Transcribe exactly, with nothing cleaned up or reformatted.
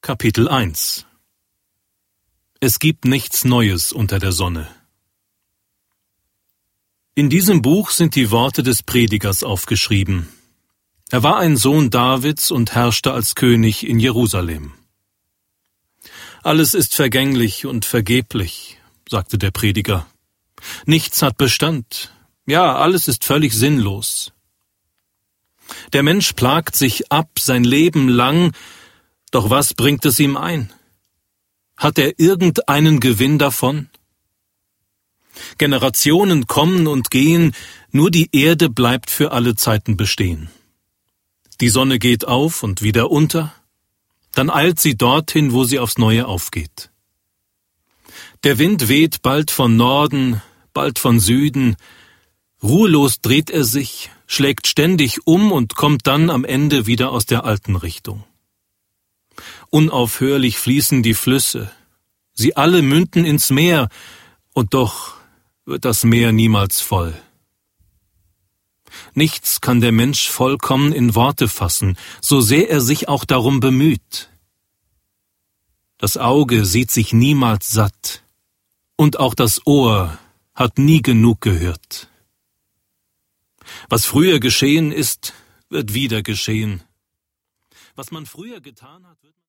Kapitel eins. Es gibt nichts Neues unter der Sonne. In diesem Buch sind die Worte des Predigers aufgeschrieben. Er war ein Sohn Davids und herrschte als König in Jerusalem. Alles ist vergänglich und vergeblich, sagte der Prediger. Nichts hat Bestand. Ja, alles ist völlig sinnlos. Der Mensch plagt sich ab sein Leben lang, doch was bringt es ihm ein? Hat er irgendeinen Gewinn davon? Generationen kommen und gehen, nur die Erde bleibt für alle Zeiten bestehen. Die Sonne geht auf und wieder unter, dann eilt sie dorthin, wo sie aufs Neue aufgeht. Der Wind weht bald von Norden, bald von Süden, ruhelos dreht er sich, schlägt ständig um und kommt dann am Ende wieder aus der alten Richtung. Unaufhörlich fließen die Flüsse, sie alle münden ins Meer, und doch wird das Meer niemals voll. Nichts kann der Mensch vollkommen in Worte fassen, so sehr er sich auch darum bemüht. Das Auge sieht sich niemals satt, und auch das Ohr hat nie genug gehört. Was früher geschehen ist, wird wieder geschehen. Was man früher getan hat, wird